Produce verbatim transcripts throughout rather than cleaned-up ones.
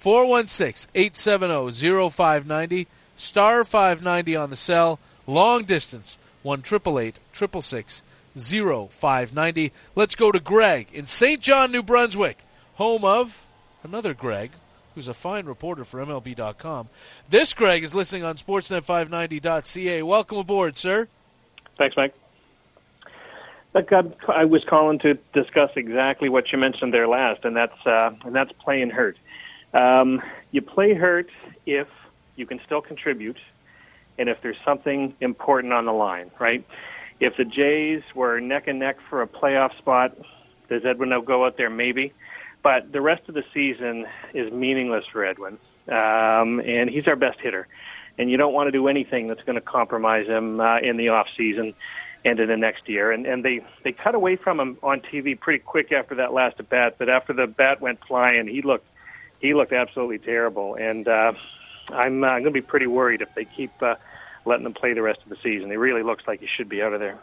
four one six, eight seven zero, zero five nine zero, star five ninety on the cell, long distance, one eight eight eight, six six six, zero five nine zero. Let's go to Greg in Saint John, New Brunswick, home of another Greg, who's a fine reporter for M L B dot com. This Greg is listening on Sportsnet five ninety dot C A. Welcome aboard, sir. Thanks, Mike. Look, I, I was calling to discuss exactly what you mentioned there last, and that's uh, and that's playing hurt. Um, you play hurt if you can still contribute, and if there's something important on the line, right? If the Jays were neck and neck for a playoff spot, does Edwin now go out there? Maybe. But the rest of the season is meaningless for Edwin, um, and he's our best hitter. And you don't want to do anything that's going to compromise him uh, in the off season and in the next year. And, and they, they cut away from him on T V pretty quick after that last at bat. But after the bat went flying, he looked he looked absolutely terrible. And uh, I'm, uh, I'm going to be pretty worried if they keep uh, letting him play the rest of the season. It really looks like he should be out of there.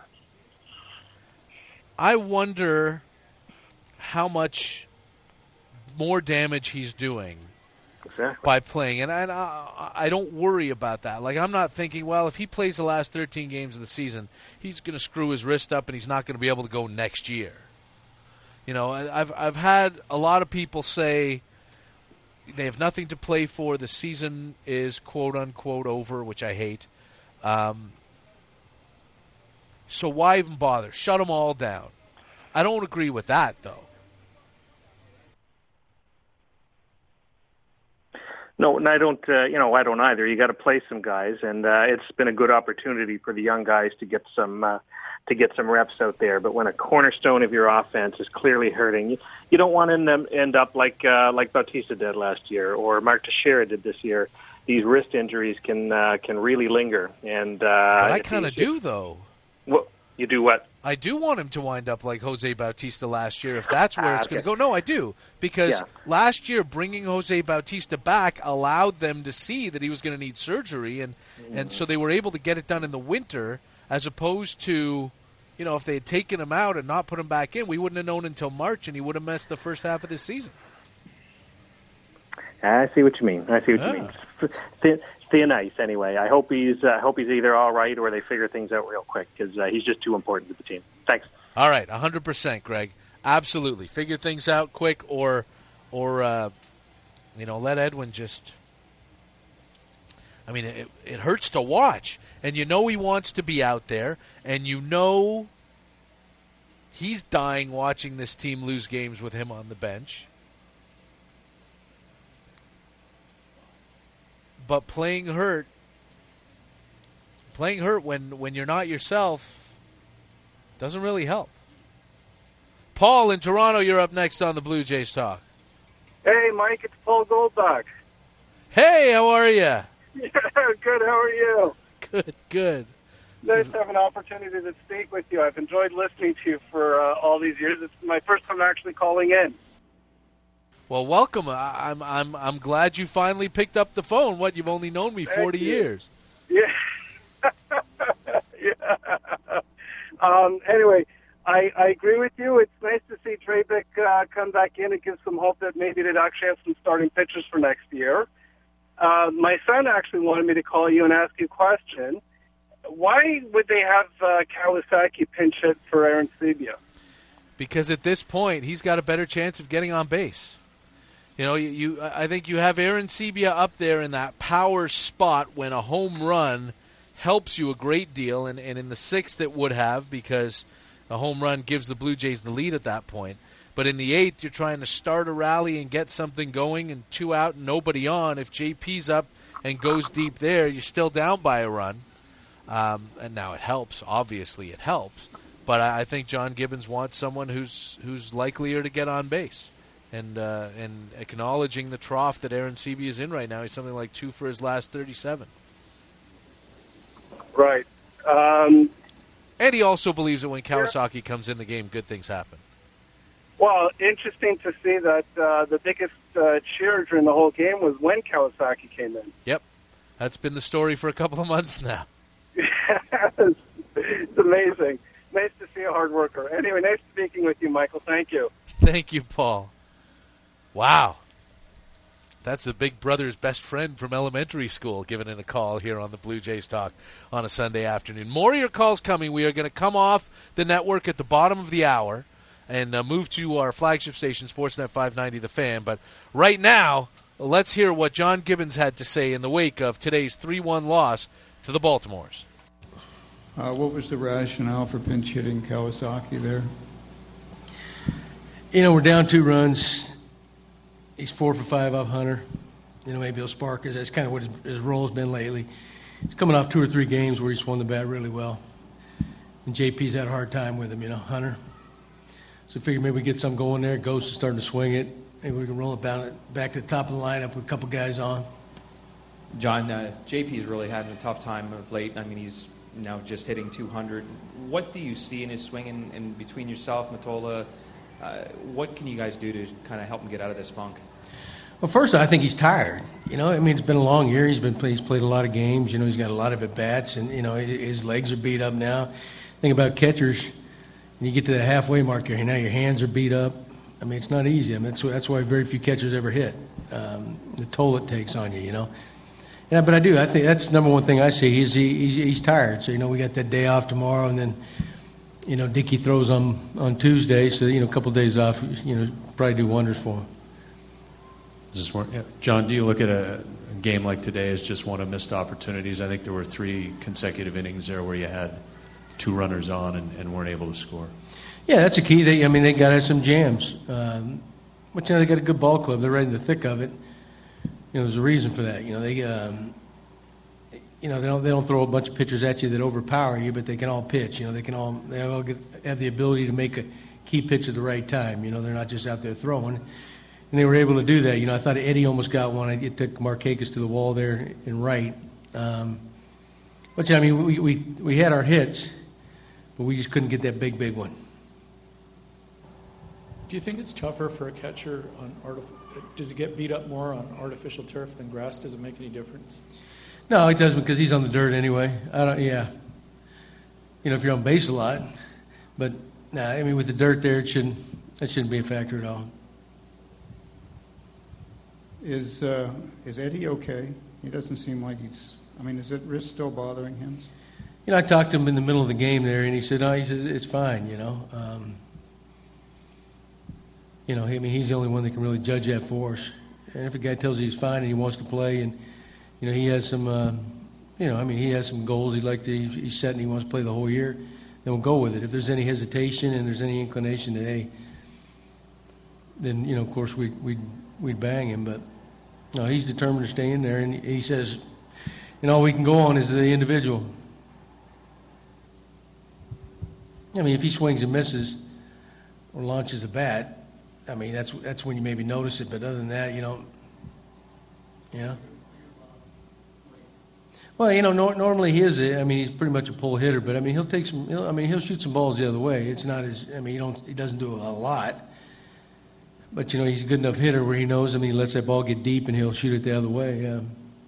I wonder how much more damage he's doing exactly. by playing. And I, I, I don't worry about that. Like, I'm not thinking, well, if he plays the last thirteen games of the season, he's going to screw his wrist up and he's not going to be able to go next year. You know, I've I've had a lot of people say they have nothing to play for. The season is quote-unquote over, which I hate. Um, so why even bother? Shut them all down. I don't agree with that, though. No, and I don't. Uh, you know, I don't either. You got to play some guys, and uh, it's been a good opportunity for the young guys to get some uh, to get some reps out there. But when a cornerstone of your offense is clearly hurting, you, you don't want to end up like uh, like Bautista did last year, or Mark Teixeira did this year. These wrist injuries can uh, can really linger, and uh, but I kind of do though. Well, you do what? I do want him to wind up like Jose Bautista last year, if that's where ah, it's okay. going to go. No, I do. Because yeah. last year, bringing Jose Bautista back allowed them to see that he was going to need surgery, and, mm. and so they were able to get it done in the winter, as opposed to, you know, if they had taken him out and not put him back in, we wouldn't have known until March, and he would have missed the first half of the season. I see what you mean. I see what yeah. you mean. Thin, thin ice, anyway. I hope he's. I uh, hope he's either all right or they figure things out real quick because uh, he's just too important to the team. Thanks. All right, one hundred percent, Greg. Absolutely, figure things out quick, or, or, uh, you know, let Edwin just. I mean, it, it hurts to watch, and you know he wants to be out there, and you know he's dying watching this team lose games with him on the bench. But playing hurt, playing hurt when, when you're not yourself doesn't really help. Paul in Toronto, you're up next on the Blue Jays Talk. Hey, Mike, it's Paul Goldbach. Hey, how are you? Yeah, good. How are you? Good, good. Nice to have an opportunity to speak with you. I've enjoyed listening to you for uh, all these years. It's my first time actually calling in. Well, welcome. I, I'm I'm I'm glad you finally picked up the phone. What, you've only known me forty years. Yeah. yeah. Um, anyway, I, I agree with you. It's nice to see Drabik uh, come back in. It gives some hope that maybe they'd actually have some starting pitchers for next year. Uh, my son actually wanted me to call you and ask you a question. Why would they have uh, Kawasaki pinch hit for Aaron Sebia? Because at this point, he's got a better chance of getting on base. You know, you, you I think you have Aaron Sebia up there in that power spot when a home run helps you a great deal, and, and in the sixth it would have, because a home run gives the Blue Jays the lead at that point. But in the eighth, you're trying to start a rally and get something going, and two out and nobody on. If J P's up and goes deep there, you're still down by a run. Um, and now it helps. Obviously it helps. But I, I think John Gibbons wants someone who's who's likelier to get on base. And uh, and acknowledging the trough that Aaron Sebia is in right now, he's something like two for his last thirty-seven. Right. Um, and he also believes that when Kawasaki comes in the game, good things happen. Well, interesting to see that uh, the biggest uh, cheer during the whole game was when Kawasaki came in. Yep. That's been the story for a couple of months now. it's, it's amazing. Nice to see a hard worker. Anyway, nice speaking with you, Michael. Thank you. Thank you, Paul. Wow. That's the big brother's best friend from elementary school giving in a call here on the Blue Jays Talk on a Sunday afternoon. More of your calls coming. We are going to come off the network at the bottom of the hour and uh, move to our flagship station, Sportsnet five ninety The Fan. But right now, let's hear what John Gibbons had to say in the wake of today's three one loss to the Baltimores. Uh, what was the rationale for pinch hitting Kawasaki there? You know, we're down two runs. He's four for five off Hunter. You know, maybe he'll spark us. That's kind of what his, his role has been lately. He's coming off two or three games where he swung the bat really well. And J P's had a hard time with him, you know, Hunter. So I figured maybe we get some going there. Ghost is starting to swing it. Maybe we can roll it down back to the top of the lineup with a couple guys on. John, uh, J P's really having a tough time of late. I mean, he's now just hitting two hundred. What do you see in his swing in, in between yourself, Matola? Uh, what can you guys do to kind of help him get out of this funk? Well, first, I think he's tired. You know, I mean, it's been a long year. He's been he's played a lot of games. You know, he's got a lot of at-bats, and, you know, his legs are beat up now. Think about catchers. When you get to the halfway mark here, now your hands are beat up. I mean, it's not easy. I mean, that's, that's why very few catchers ever hit, um, the toll it takes on you, you know. Yeah, but I do. I think that's the number one thing I see. He's, he, he's, he's tired. So, you know, we got that day off tomorrow, and then, you know, Dickey throws on, on Tuesday. So, you know, a couple of days off, you know, probably do wonders for him. Is this yeah. John, do you look at a, a game like today as just one of missed opportunities? I think there were three consecutive innings there where you had two runners on and, and weren't able to score. Yeah, that's a key. They, I mean, they got us some jams. Um, but, you know, they got a good ball club. They're right in the thick of it. You know, there's a reason for that. You know, they, um, you know, they don't they don't throw a bunch of pitchers at you that overpower you, but they can all pitch. You know, they can all they all get, have the ability to make a key pitch at the right time. You know, they're not just out there throwing. And they were able to do that. You know, I thought Eddie almost got one. It took Markakis to the wall there in right. Um, but, I mean, we, we, we had our hits, but we just couldn't get that big, big one. Do you think it's tougher for a catcher on artif- does it get beat up more on artificial turf than grass? Does it make any difference? No, it doesn't because he's on the dirt anyway. I don't. Yeah. You know, if you're on base a lot. But, nah, I mean, with the dirt there, it shouldn't, that shouldn't be a factor at all. Is uh, is Eddie okay? He doesn't seem like he's. I mean, is that wrist still bothering him? You know, I talked to him in the middle of the game there, and he said, "No, he said it's fine." You know, um, you know, I mean, he's the only one that can really judge that for us. And if a guy tells you he's fine and he wants to play, and you know, he has some, uh, you know, I mean, he has some goals he'd like to. He's set and he wants to play the whole year. Then we'll go with it. If there's any hesitation and there's any inclination that hey, then you know, of course, we we we'd bang him, but. No, he's determined to stay in there, and he says, and all we can go on is the individual. I mean, if he swings and misses or launches a bat, I mean, that's that's when you maybe notice it, but other than that, you don't, yeah. Well, you know, no, normally he is, a, I mean, he's pretty much a pull hitter, but, I mean, he'll take some, he'll, I mean, he'll shoot some balls the other way. It's not as, I mean, he, don't, he doesn't do a lot. But, you know, he's a good enough hitter where he knows, I mean, he lets that ball get deep and he'll shoot it the other way. Yeah.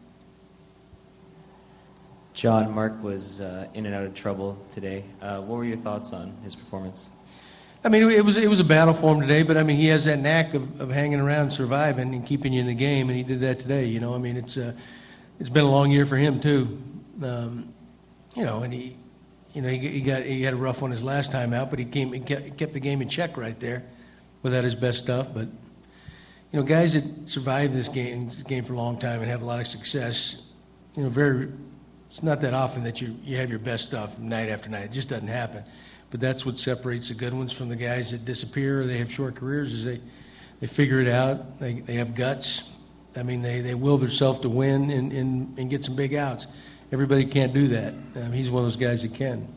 John, Mark was uh, in and out of trouble today. Uh, what were your thoughts on his performance? I mean, it was it was a battle for him today, but, I mean, he has that knack of, of hanging around, surviving, and keeping you in the game, and he did that today. You know, I mean, it's uh, it's been a long year for him, too. Um, you know, and he, you know, he, he got he had a rough one his last time out, but he, came, he kept, he kept the game in check right there. Without his best stuff, but you know, guys that survive this game, this game for a long time and have a lot of success, you know, very. It's not that often that you you have your best stuff night after night. It just doesn't happen. But that's what separates the good ones from the guys that disappear or they have short careers. Is they they figure it out. They they have guts. I mean, they, they will themselves to win and, and and get some big outs. Everybody can't do that. Um, he's one of those guys that can.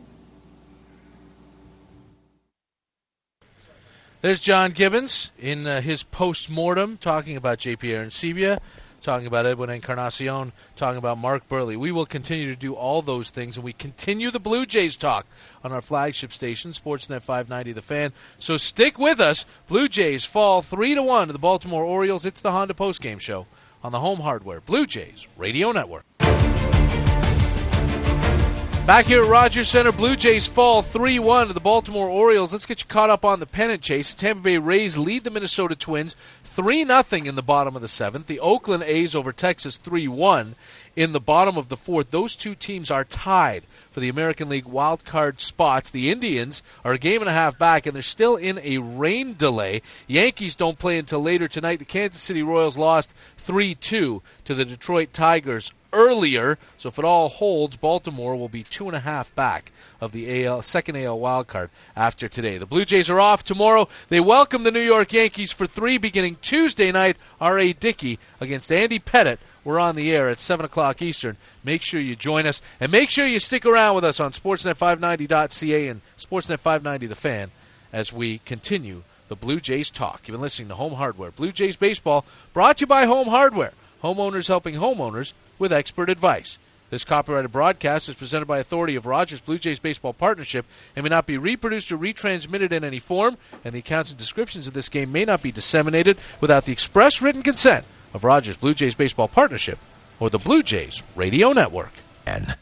There's John Gibbons in uh, his post-mortem talking about J P Arencibia, talking about Edwin Encarnacion, talking about Mark Buehrle. We will continue to do all those things, and we continue the Blue Jays talk on our flagship station, Sportsnet five ninety The Fan. So stick with us. Blue Jays fall three to one to the Baltimore Orioles. It's the Honda Postgame Show on the Home Hardware Blue Jays Radio Network. Back here at Rogers Center, Blue Jays fall three one to the Baltimore Orioles. Let's get you caught up on the pennant chase. The Tampa Bay Rays lead the Minnesota Twins three nothing in the bottom of the seventh. The Oakland A's over Texas three one in the bottom of the fourth. Those two teams are tied for the American League wild card spots. The Indians are a game and a half back, and they're still in a rain delay. Yankees don't play until later tonight. The Kansas City Royals lost three two to the Detroit Tigers earlier, so if it all holds, Baltimore will be two and a half back of the A L second A L wild card after today. The Blue Jays are off tomorrow. They welcome the New York Yankees for three beginning Tuesday night. R A. Dickey against Andy Pettit. We're on the air at seven o'clock Eastern. Make sure you join us, and make sure you stick around with us on Sportsnet five ninety dot c a and Sportsnet five ninety The Fan as we continue the Blue Jays talk. You've been listening to Home Hardware. Blue Jays Baseball brought to you by Home Hardware. Homeowners helping homeowners with expert advice. This copyrighted broadcast is presented by authority of Rogers Blue Jays Baseball Partnership and may not be reproduced or retransmitted in any form, and the accounts and descriptions of this game may not be disseminated without the express written consent of Rogers Blue Jays Baseball Partnership or the Blue Jays Radio Network. And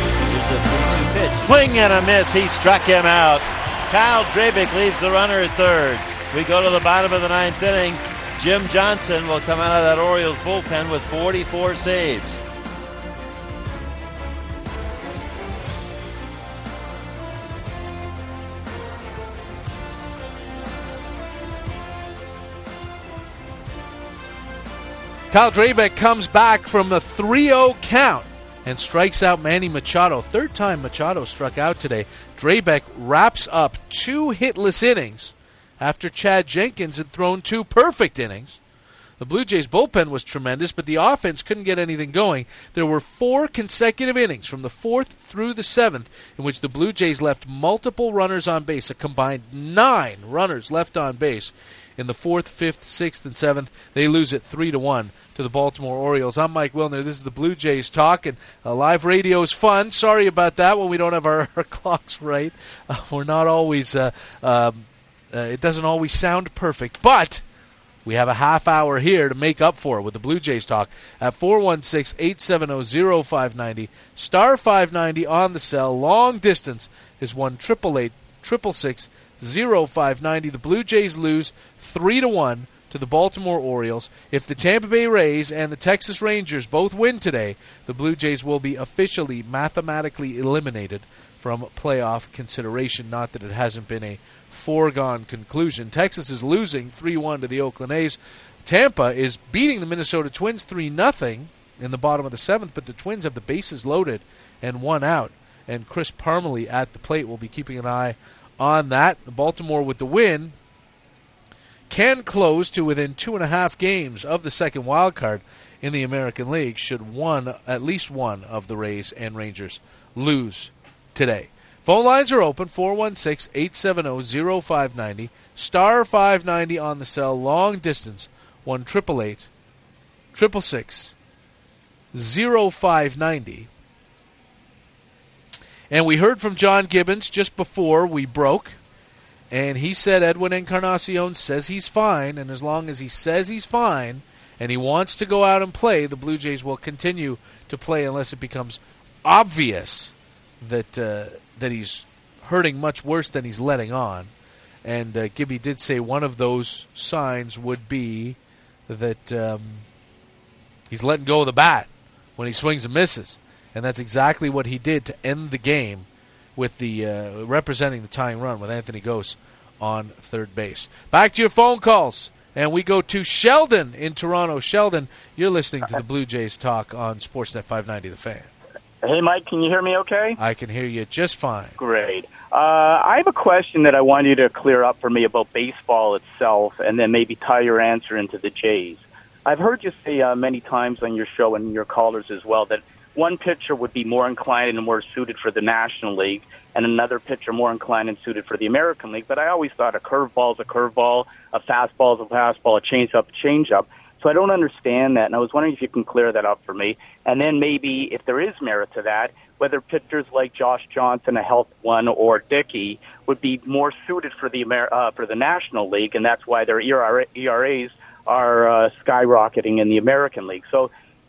swing and a miss. He struck him out. Kyle Drabek leaves the runner at third. We go to the bottom of the ninth inning. Jim Johnson will come out of that Orioles bullpen with forty-four saves. Kyle Drabek comes back from the three oh count and strikes out Manny Machado. Third time Machado struck out today. Drabek wraps up two hitless innings after Chad Jenkins had thrown two perfect innings. The Blue Jays bullpen was tremendous, but the offense couldn't get anything going. There were four consecutive innings from the fourth through the seventh in which the Blue Jays left multiple runners on base, a combined nine runners left on base. In the fourth, fifth, sixth, and seventh, they lose it three to one to the Baltimore Orioles. I'm Mike Wilner. This is the Blue Jays talk, and uh, live radio is fun. Sorry about that when we don't have our, our clocks right. Uh, we're not always. Uh, um, uh, it doesn't always sound perfect, but we have a half hour here to make up for it with the Blue Jays talk at four one six, eight seven zero, zero five nine zero. Star five ninety on the cell. Long distance is one triple eight triple six zero five ninety. The Blue Jays lose three to one to the Baltimore Orioles. If the Tampa Bay Rays and the Texas Rangers both win today, the Blue Jays will be officially mathematically eliminated from playoff consideration. Not that it hasn't been a foregone conclusion. Texas is losing three one to the Oakland A's. Tampa is beating the Minnesota Twins three nothing in the bottom of the seventh, but the Twins have the bases loaded and one out. And Chris Parmelee at the plate will be keeping an eye on that. Baltimore with the win can close to within two and a half games of the second wild card in the American League should one, at least one of the Rays and Rangers lose today. Phone lines are open, four one six, eight seven zero, zero five nine zero, star five ninety on the cell, long distance, one eight eight eight, six six six, zero five nine zero. And we heard from John Gibbons just before we broke, and he said Edwin Encarnacion says he's fine, and as long as he says he's fine and he wants to go out and play, the Blue Jays will continue to play unless it becomes obvious that uh, that he's hurting much worse than he's letting on. And uh, Gibby did say one of those signs would be that um, he's letting go of the bat when he swings and misses. And that's exactly what he did to end the game with the uh, representing the tying run with Anthony Gose on third base. Back to your phone calls, and we go to Sheldon in Toronto. Sheldon, you're listening to the Blue Jays talk on Sportsnet five ninety The Fan. Hey, Mike, can you hear me okay? I can hear you just fine. Great. Uh, I have a question that I want you to clear up for me about baseball itself, and then maybe tie your answer into the Jays. I've heard you say uh, many times on your show and your callers as well that one pitcher would be more inclined and more suited for the National League, and another pitcher more inclined and suited for the American League. But I always thought a curveball is a curveball, a fastball is a fastball, a changeup, a changeup. So I don't understand that, and I was wondering if you can clear that up for me. And then maybe, if there is merit to that, whether pitchers like Josh Johnson, a health one, or Dickey would be more suited for the Amer- uh, for the National League, and that's why their E R As are uh, skyrocketing in the American League. So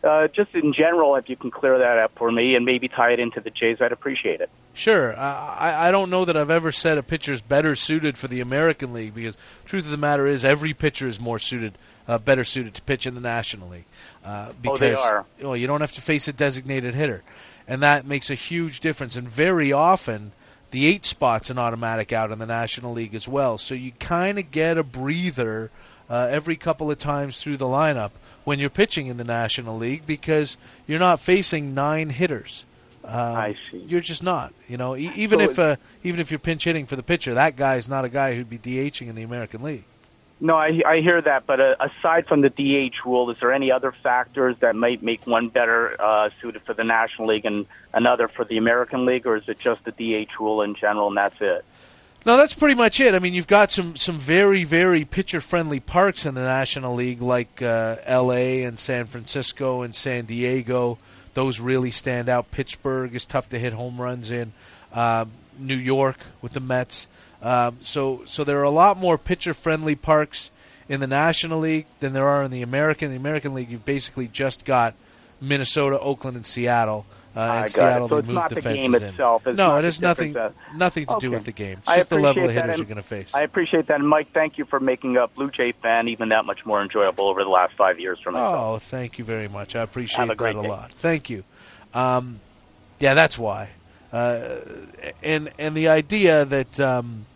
uh, just in general, if you can clear that up for me and maybe tie it into the Jays, I'd appreciate it. Sure. I, I don't know that I've ever said a pitcher is better suited for the American League because truth of the matter is every pitcher is more suited, uh, better suited to pitch in the National League. Uh, because, oh, they are. Well, you don't have to face a designated hitter, and that makes a huge difference. And very often, the eight spot's an automatic out in the National League as well. So you kind of get a breather uh, every couple of times through the lineup when you're pitching in the National League because you're not facing nine hitters. Um, I see. You're just not. You know, e- even so if uh, even if you're pinch hitting for the pitcher, that guy's not a guy who'd be DHing in the American League. No, I, I hear that. But uh, aside from the D H rule, is there any other factors that might make one better uh, suited for the National League and another for the American League, or is it just the D H rule in general and that's it? No, that's pretty much it. I mean, you've got some, some very, very pitcher-friendly parks in the National League, like uh, L A and San Francisco and San Diego. Those really stand out. Pittsburgh is tough to hit home runs in. Uh, New York with the Mets. Um, so, so there are a lot more pitcher-friendly parks in the National League than there are in the American. In the American League, you've basically just got Minnesota, Oakland, and Seattle. Uh, I in got Seattle, it. So they it's moved not the the fences game in. itself. It's no, not it the has nothing difference, uh, nothing to okay. do with the game. It's I just the level of appreciate that, hitters and you're going to face. I appreciate that. And Mike, thank you for making a Blue Jay fan even that much more enjoyable over the last five years for myself. Oh, thank you very much. I appreciate Have a great that a day. lot. Thank you. Um, yeah, that's why. Uh, and and the idea that um,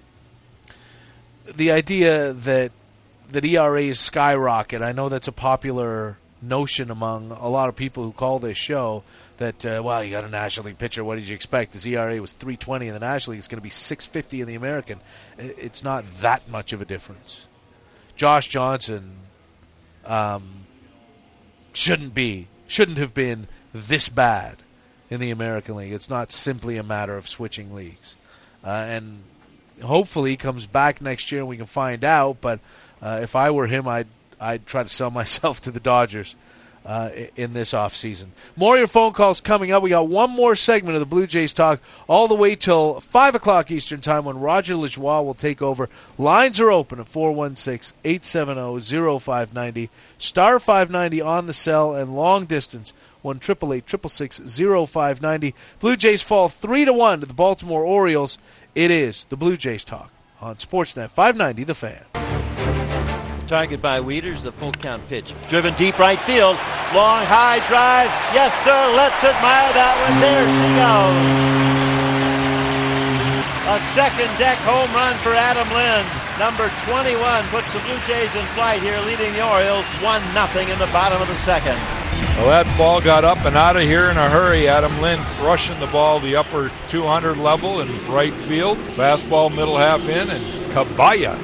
the idea that that E R As skyrocket. I know that's a popular notion among a lot of people who call this show. That uh, well, you got a National League pitcher. What did you expect? His E R A was three twenty in the National League. It's going to be six fifty in the American. It's not that much of a difference. Josh Johnson um, shouldn't be, shouldn't have been this bad in the American League. It's not simply a matter of switching leagues. Uh, and hopefully he comes back next year and we can find out. But uh, if I were him, I'd, I'd try to sell myself to the Dodgers uh, in this offseason. More of your phone calls coming up. We got one more segment of the Blue Jays Talk all the way till five o'clock Eastern Time when Roger Lajoie will take over. Lines are open at four one six, eight seven zero, zero five nine zero, star five ninety on the cell, and long distance one eight eight eight, six six six, zero five nine zero. Blue Jays fall three to one to the Baltimore Orioles. It is the Blue Jays Talk on Sportsnet five ninety The Fan. Target by Wieters, the full count pitch. Driven deep right field. Long high drive. Yes, sir. Let's admire that one. There she goes. A second deck home run for Adam Lind. Number twenty-one puts the Blue Jays in flight here, leading the Orioles one nothing in the bottom of the second. Well, that ball got up and out of here in a hurry. Adam Lind crushing the ball the upper two hundred level in right field. Fastball middle half in, and Cabaya.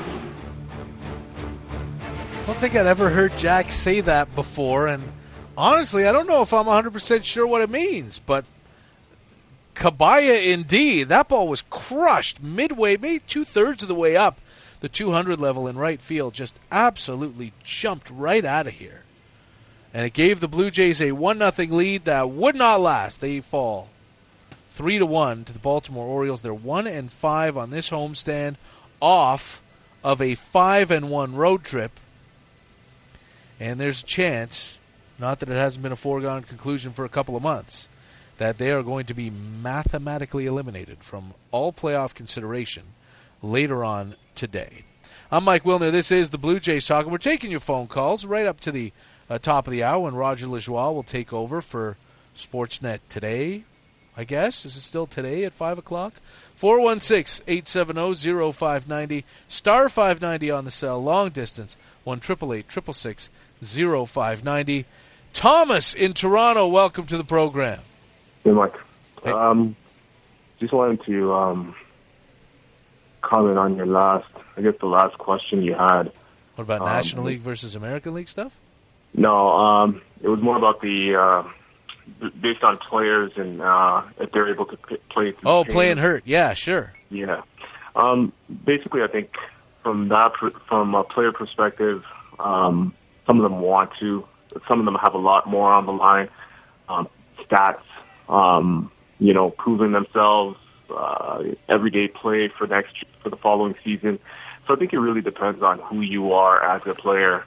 I don't think I'd ever heard Jack say that before, and honestly, I don't know if I'm one hundred percent sure what it means, but Cabaya indeed. That ball was crushed midway, maybe two-thirds of the way up the two hundred level in right field, just absolutely jumped right out of here. And it gave the Blue Jays a one nothing lead that would not last. They fall three to one to the Baltimore Orioles. They're one and five on this homestand, off of a five and one road trip. And there's a chance, not that it hasn't been a foregone conclusion for a couple of months, that they are going to be mathematically eliminated from all playoff consideration later on today. I'm Mike Wilner. This is the Blue Jays Talk. We're taking your phone calls right up to the uh, top of the hour when Roger Lajoie will take over for Sportsnet today, I guess. Is it still today at five o'clock? four one six, eight seven zero, zero five nine zero, star five ninety on the cell, long distance, one eight eight eight, six six six, zero five nine zero. Thomas in Toronto, welcome to the program. Hey, Mike. Hey. Um, just wanted to um, comment on your last, I guess the last question you had. What about um, National League versus American League stuff? No, um, it was more about the, uh, b- based on players and uh, if they're able to p- play through Oh, pain. playing hurt. Yeah, sure. Yeah. Um, basically, I think from that, pr- from a player perspective, um, some of them want to. Some of them have a lot more on the line. Um, stats, um, you know, proving themselves, uh, everyday play for next for the following season. So I think it really depends on who you are as a player,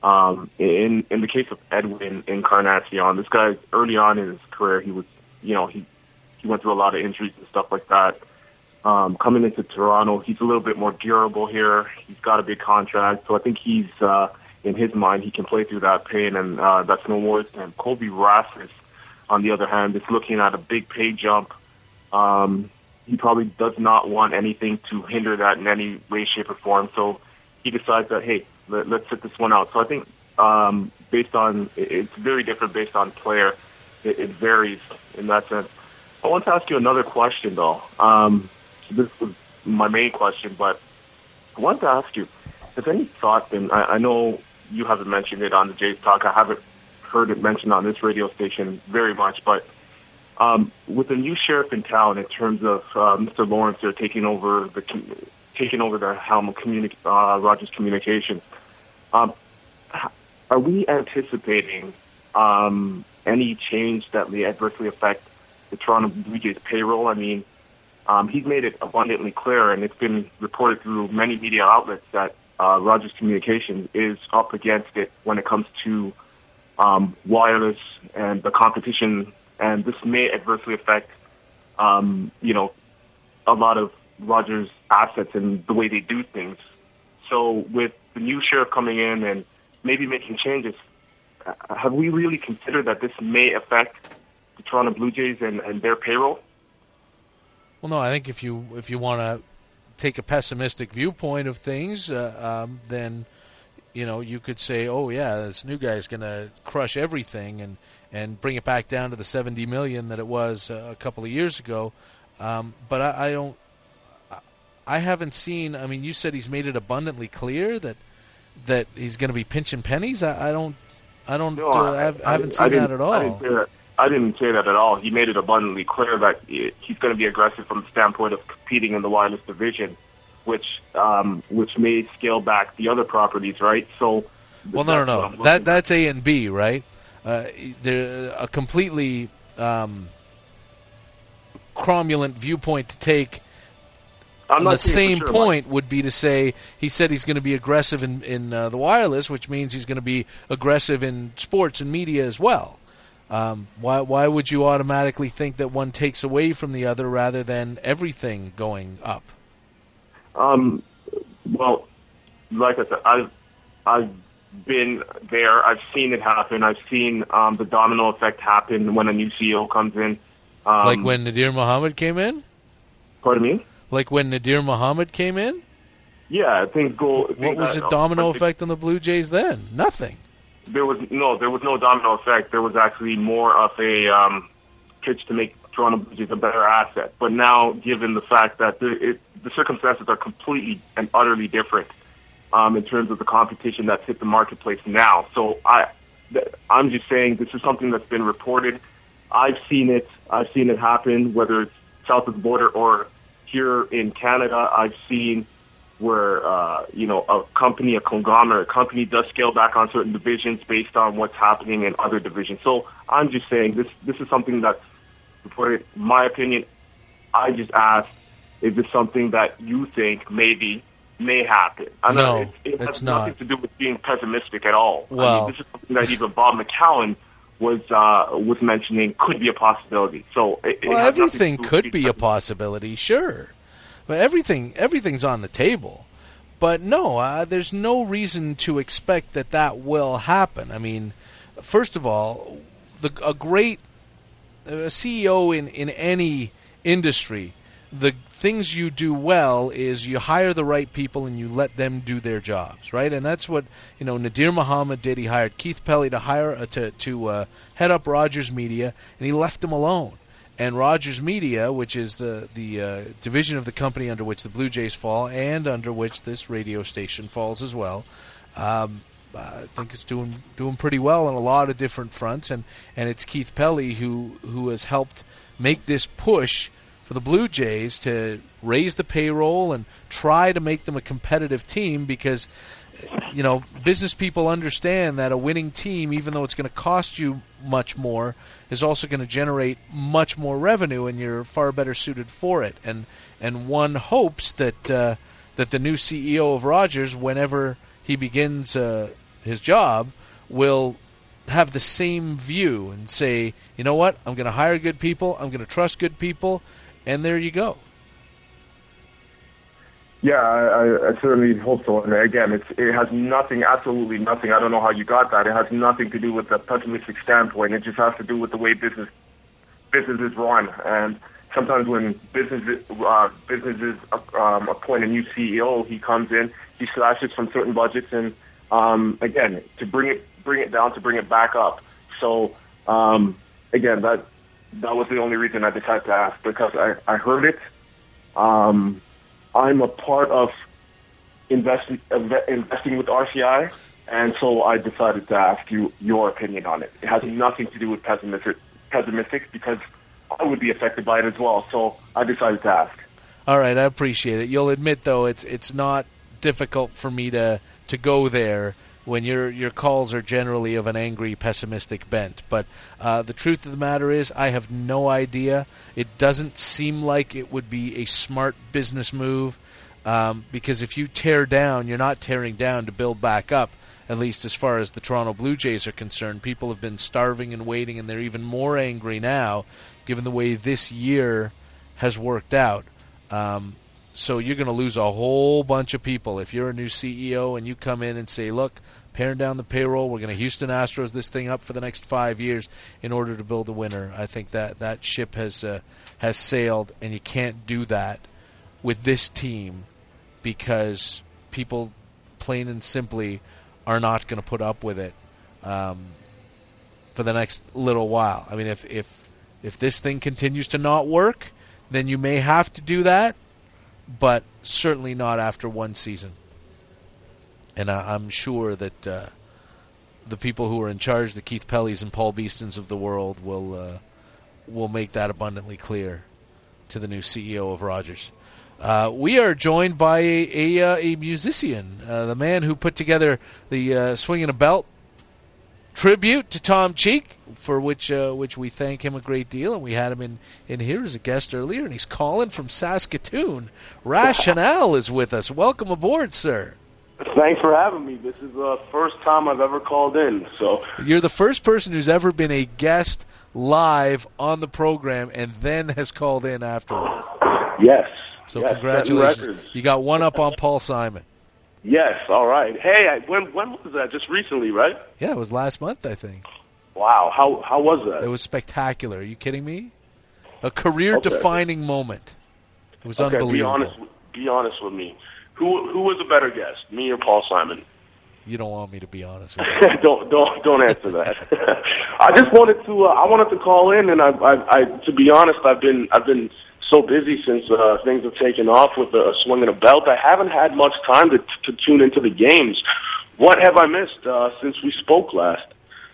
Um, in in the case of Edwin Encarnacion, this guy early on in his career, he was, you know, he he went through a lot of injuries and stuff like that. Um, coming into Toronto, he's a little bit more durable here. He's got a big contract, so I think he's uh, in his mind he can play through that pain, and uh, that's no worse. And Kobe Rasmus, on the other hand, is looking at a big pay jump. Um, he probably does not want anything to hinder that in any way, shape, or form. So he decides that, hey, let, let's sit this one out. So I think um, based on, it's very different based on player. It, it varies in that sense. I want to ask you another question, though. Um, this was my main question, but I wanted to ask you, has any thought been, I, I know you haven't mentioned it on the Jays Talk, I haven't heard it mentioned on this radio station very much, but um, with the new sheriff in town, in terms of uh, Mister Lawrence, they're taking over the taking over the helm of communi- uh, Rogers Communications. Um, are we anticipating um, any change that may adversely affect the Toronto Blue Jays payroll? I mean, um, he's made it abundantly clear, and it's been reported through many media outlets that uh, Rogers Communications is up against it when it comes to um, wireless and the competition, and this may adversely affect, um, you know, a lot of Rogers' assets and the way they do things. So with the new sheriff coming in and maybe making changes, have we really considered that this may affect the Toronto Blue Jays and, and their payroll? Well, no, I think if you if you want to take a pessimistic viewpoint of things, uh, um, then you know you could say, oh yeah, this new guy is going to crush everything and, and bring it back down to the seventy million that it was uh, a couple of years ago. Um, but I, I don't, I haven't seen. I mean, you said he's made it abundantly clear that that he's going to be pinching pennies. I, I don't, I don't, no, uh, I, I've, I haven't seen I that at all. I didn't say that. I didn't say that at all. He made it abundantly clear that he's going to be aggressive from the standpoint of competing in the wireless division, which um, which may scale back the other properties, right? So, well, no, no, no. That that's A and B, right? Uh, they're a completely um, cromulent viewpoint to take. I'm not the same sure, point Mike. would be to say he said he's going to be aggressive in in uh, the wireless, which means he's going to be aggressive in sports and media as well. Um, why why would you automatically think that one takes away from the other rather than everything going up? Um, well, like I said, I've I've been there. I've seen it happen. I've seen um, the domino effect happen when a new C E O comes in. Um, like when Nadir Mohammed came in? Pardon me? Like when Nadir Mohammed came in? Yeah, things go. What things was that, the domino uh, effect on the Blue Jays then? Nothing. There was no, there was no domino effect. There was actually more of a um, pitch to make Toronto Blue Jays a better asset. But now, given the fact that the, it, the circumstances are completely and utterly different um, in terms of the competition that's hit the marketplace now, so I, th- I'm just saying this is something that's been reported. I've seen it. I've seen it happen, whether it's south of the border or here in Canada. I've seen where, uh, you know, a company, a conglomerate, a company does scale back on certain divisions based on what's happening in other divisions. So I'm just saying this this is something that's reported. In my opinion, I just asked, is this something that you think maybe may happen? I no, know it, it has it's nothing not. to do with being pessimistic at all. Well, I mean, this is something that even Bob McCown was uh, was mentioning could be a possibility. So it, it well, has nothing everything to do with could being be a possibility, sure. But everything, everything's on the table. But no, uh, there's no reason to expect that that will happen. I mean, first of all, the, a great a C E O in, in any industry, the things you do well is you hire the right people and you let them do their jobs, right? And that's what, you know, Nadir Mohammed did. He hired Keith Pelly to hire uh, to to uh, head up Rogers Media, and he left him alone. And Rogers Media, which is the the uh, division of the company under which the Blue Jays fall and under which this radio station falls as well, um, I think it's doing doing pretty well on a lot of different fronts. And, and it's Keith Pelly who who has helped make this push for the Blue Jays to raise the payroll and try to make them a competitive team because, you know, business people understand that a winning team, even though it's going to cost you much more, is also going to generate much more revenue, and you're far better suited for it. And and one hopes that uh, that the new C E O of Rogers, whenever he begins uh, his job, will have the same view and say, you know what, I'm going to hire good people, I'm going to trust good people, and there you go. Yeah, I, I certainly hope so. And again, it's, it has nothing, absolutely nothing. I don't know how you got that. It has nothing to do with the pessimistic standpoint. It just has to do with the way business businesses run. And sometimes when businesses uh, businesses um, appoint a new C E O, he comes in, he slashes from certain budgets, and um, again, to bring it bring it down, to bring it back up. So um, again, that that was the only reason I decided to ask, because I, I heard it. Um, I'm a part of investing investing with R C I, and so I decided to ask you your opinion on it. It has nothing to do with pessimistic, pessimistic because I would be affected by it as well. So I decided to ask. All right, I appreciate it. You'll admit, though, it's it's not difficult for me to, to go there when your your calls are generally of an angry, pessimistic bent. But uh, the truth of the matter is, I have no idea. It doesn't seem like it would be a smart business move, um, because if you tear down, you're not tearing down to build back up, at least as far as the Toronto Blue Jays are concerned. People have been starving and waiting, and they're even more angry now, given the way this year has worked out. Um, so you're going to lose a whole bunch of people if you're a new C E O and you come in and say, look, paring down the payroll, we're going to Houston Astros this thing up for the next five years in order to build a winner. I think that that ship has uh, has sailed, and you can't do that with this team because people, plain and simply, are not going to put up with it um, for the next little while. I mean, if, if if this thing continues to not work, then you may have to do that, but certainly not after one season. And I, I'm sure that uh, the people who are in charge, the Keith Pellys and Paul Beestons of the world, will uh, will make that abundantly clear to the new C E O of Rogers. Uh, we are joined by a a, a musician, uh, the man who put together the uh, Swinging a Belt tribute to Tom Cheek, for which uh, which we thank him a great deal, and we had him in, in here as a guest earlier, and he's calling from Saskatoon. Rationale is with us. Welcome aboard, sir. Thanks for having me. This is the first time I've ever called in. So you're the first person who's ever been a guest live on the program and then has called in afterwards. Yes. So yes, congratulations. You got one up on Paul Simon. Yes, all right. Hey, I, when when was that? Just recently, right? Yeah, it was last month, I think. Wow, how how was that? It was spectacular. Are you kidding me? A career-defining okay. moment. It was okay, unbelievable. Be honest, be honest with me. Who who was a better guest, me or Paul Simon? You don't want me to be honest with you. don't don't don't answer that. I just wanted to uh, I wanted to call in, and I, I I to be honest, I've been I've been so busy since uh, things have taken off with the Swinging a Belt. I haven't had much time to to tune into the games. What have I missed uh, since we spoke last?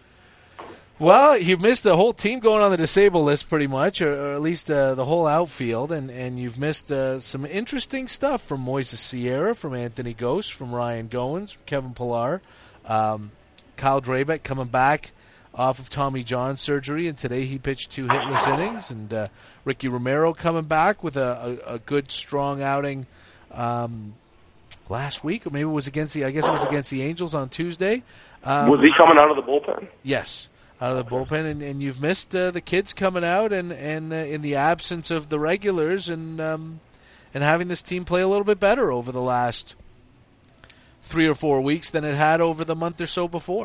Well, you've missed the whole team going on the disabled list pretty much, or, or at least uh, the whole outfield, and, and you've missed uh, some interesting stuff from Moises Sierra, from Anthony Ghost, from Ryan Goins, from Kevin Pillar, um, Kyle Drabek coming back off of Tommy John surgery, and today he pitched two hitless innings, and uh, Ricky Romero coming back with a, a, a good, strong outing um, last week, or maybe it was against the, I guess it was against the Angels on Tuesday. Um, was he coming out of the bullpen? Yes. Out of the bullpen, and, and you've missed uh, the kids coming out, and and uh, in the absence of the regulars, and um, and having this team play a little bit better over the last three or four weeks than it had over the month or so before.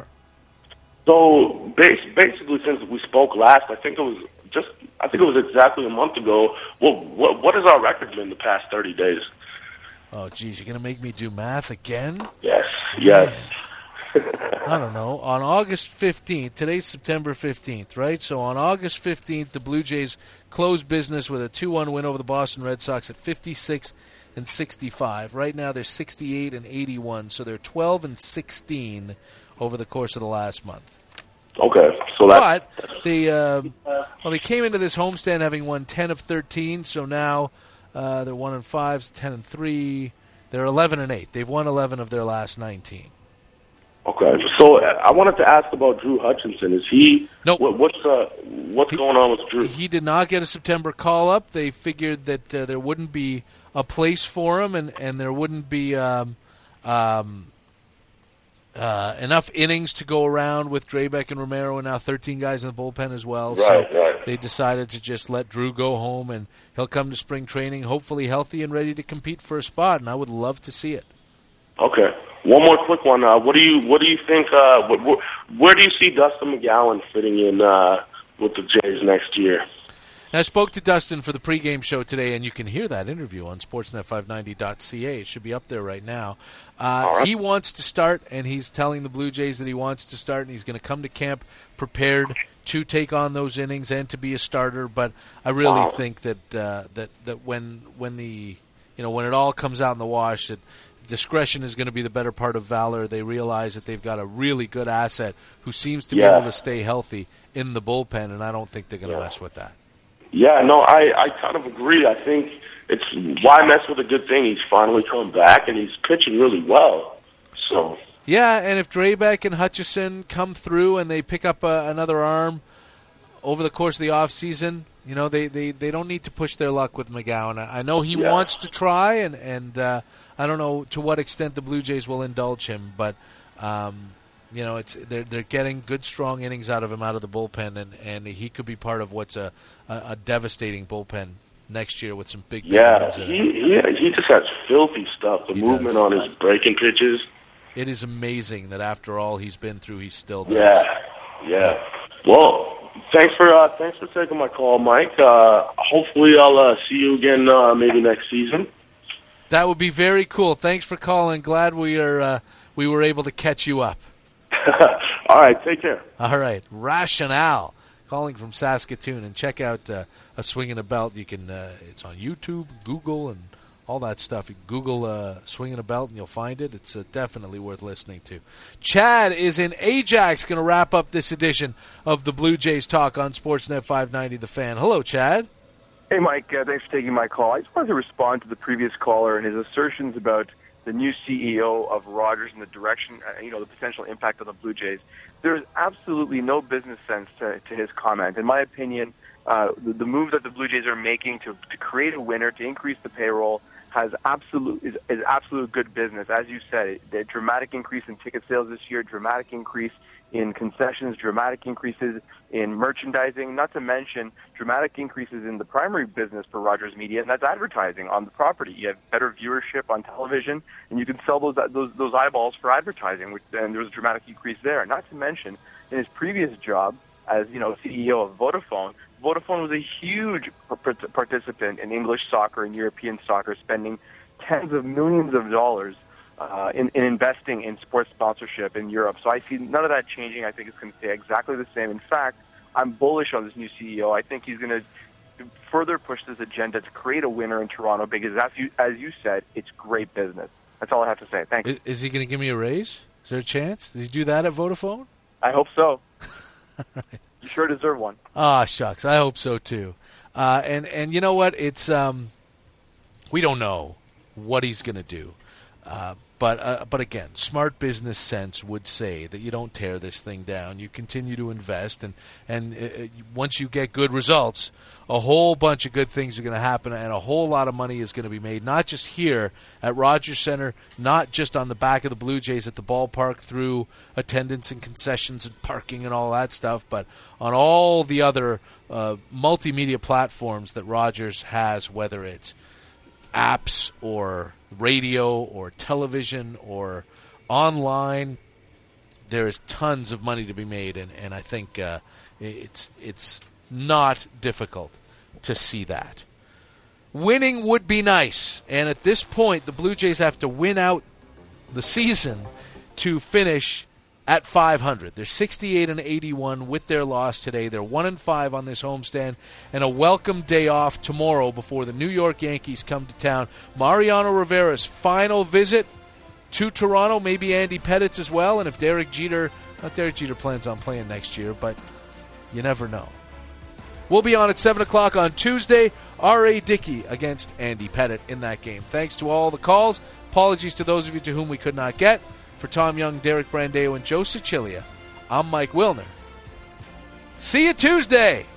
So basically, since we spoke last, I think it was just I think it was exactly a month ago. What what what has our record been the past thirty days? Oh, geez, you're gonna make me do math again? Yes, yes. Man. I don't know. On August fifteenth, today's September fifteenth, right? So on August fifteenth, the Blue Jays closed business with a two one win over the Boston Red Sox at fifty-six and sixty-five. Right now they're sixty-eight and eighty-one, so they're twelve and sixteen over the course of the last month. Okay, so that. But they, uh, well, they came into this homestand having won ten of thirteen, so now uh, they're one and five, ten and three. They're eleven and eight. They've won eleven of their last nineteen. Okay, so I wanted to ask about Drew Hutchinson. Is he? Nope. What, what's uh, what's he, going on with Drew? He did not get a September call up. They figured that uh, there wouldn't be a place for him, and, and there wouldn't be um, um, uh, enough innings to go around with Drabek and Romero, and now thirteen guys in the bullpen as well. Right, so right. they decided to just let Drew go home, and he'll come to spring training hopefully healthy and ready to compete for a spot, and I would love to see it. Okay. One more quick one. Uh, what do you What do you think? Uh, what, where, where do you see Dustin McGowan fitting in uh, with the Jays next year? I spoke to Dustin for the pregame show today, and you can hear that interview on sportsnet five ninety dot c a. It should be up there right now. Uh, right. He wants to start, and he's telling the Blue Jays that he wants to start, and he's going to come to camp prepared to take on those innings and to be a starter. But I really Wow. think that uh, that that when when the you know when it all comes out in the wash, that discretion is going to be the better part of valor. They realize that they've got a really good asset who seems to Yeah. be able to stay healthy in the bullpen, and I don't think they're going to Yeah. mess with that. Yeah, no, I, I kind of agree. I think it's why mess with a good thing. He's finally come back, and he's pitching really well. So Yeah, and if Drabek and Hutchison come through and they pick up uh, another arm over the course of the offseason, you know, they, they, they don't need to push their luck with McGowan. I I know he Yeah. wants to try, and, and uh, I don't know to what extent the Blue Jays will indulge him, but um, you know, it's they're they're getting good, strong innings out of him out of the bullpen, and, and he could be part of what's a, a, a devastating bullpen next year with some big big yeah, arms in it. he, he he just has filthy stuff. The He movement does. on his breaking pitches. It is amazing that after all he's been through, he's still does. Yeah, yeah. Well, thanks for uh, thanks for taking my call, Mike. Uh, hopefully, I'll uh, see you again uh, maybe next season. That would be very cool. Thanks for calling. Glad we are uh, we were able to catch you up. All right, take care. All right, Rationale calling from Saskatoon, and check out uh, A Swing and a Belt. You can uh, it's on YouTube, Google, and all that stuff. You Google uh, Swing and a Belt, and you'll find it. It's uh, definitely worth listening to. Chad is in Ajax, going to wrap up this edition of the Blue Jays Talk on Sportsnet five ninety The Fan. Hello, Chad. Hey, Mike. Uh, thanks for taking my call. I just wanted to respond to the previous caller and his assertions about the new C E O of Rogers and the direction, uh, you know, the potential impact on the Blue Jays. There's absolutely no business sense to, to his comment. In my opinion, uh, the, the move that the Blue Jays are making to, to create a winner, to increase the payroll, has absolute is, is absolute good business. As you said, the dramatic increase in ticket sales this year, dramatic increase in concessions, dramatic increases in merchandising, not to mention dramatic increases in the primary business for Rogers Media, and that's advertising on the property. You have better viewership on television, and you can sell those those, those eyeballs for advertising, which, and there was a dramatic increase there. Not to mention, in his previous job as you know C E O of Vodafone, Vodafone was a huge participant in English soccer and European soccer, spending tens of millions of dollars Uh, in, in investing in sports sponsorship in Europe. So I see none of that changing. I think it's going to stay exactly the same. In fact, I'm bullish on this new C E O. I think he's going to further push this agenda to create a winner in Toronto because, as you, as you said, it's great business. That's all I have to say. Thanks. Is, is he going to give me a raise? Is there a chance? Did he do that at Vodafone? I hope so. You sure deserve one. Ah, shucks. I hope so, too. Uh, and, and you know what? It's um, we don't know what he's going to do. Uh, but uh, but again, smart business sense would say that you don't tear this thing down. You continue to invest, and and uh, once you get good results, a whole bunch of good things are going to happen, and a whole lot of money is going to be made, not just here at Rogers Center, not just on the back of the Blue Jays at the ballpark through attendance and concessions and parking and all that stuff, but on all the other uh, multimedia platforms that Rogers has, whether it's apps or radio or television or online. There is tons of money to be made, and, and I think uh, it's it's not difficult to see that. Winning would be nice, and at this point, the Blue Jays have to win out the season to finish at five hundred. They're sixty-eight and eighty-one with their loss today. They're one and five on this homestand, and a welcome day off tomorrow before the New York Yankees come to town. Mariano Rivera's final visit to Toronto, maybe Andy Pettit's as well, and if Derek Jeter, not Derek Jeter plans on playing next year, but you never know. We'll be on at seven o'clock on Tuesday. R A. Dickey against Andy Pettitte in that game. Thanks to all the calls. Apologies to those of you to whom we could not get. For Tom Young, Derek Brandeo, and Joe Cicilia, I'm Mike Wilner. See you Tuesday.